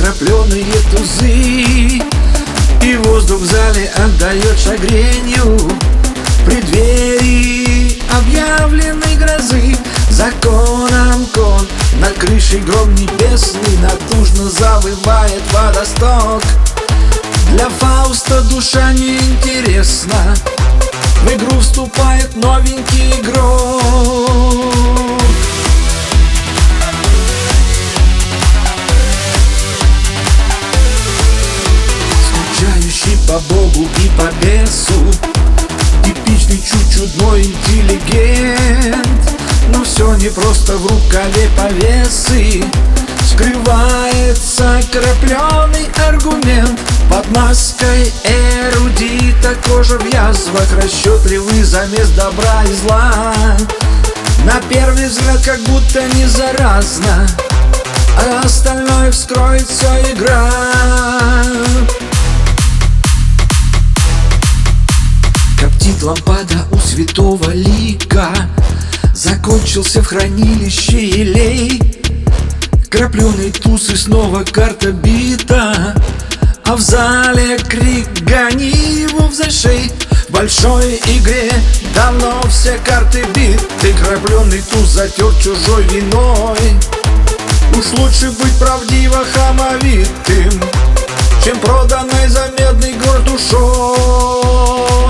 крапленые тузы, и воздух в зале отдает шагренью. В преддверии объявленной грозы законом кон, над крышей гром небесный, натужно завывает водосток. Для Фауста душа неинтересна, в игру вступает новенький игрок. Скучающий по богу и по бесу, типичный чуть-чудной интеллигент. Но все не просто в рукаве повесы, скрывается крапленый аргумент. Под маской эрудита кожа в язвах, расчетливый замес добра и зла. На первый взгляд как будто не заразно, а остальное вскроет все игра. Коптит лампада у святого лика, закончился в хранилище елей. Крапленый туз и снова карта бита, а в зале крик: гони его взашей. В большой игре давно все карты биты, крапленый туз затер чужой виной. Уж лучше быть правдиво хамовитым, чем проданной за медный гор душой.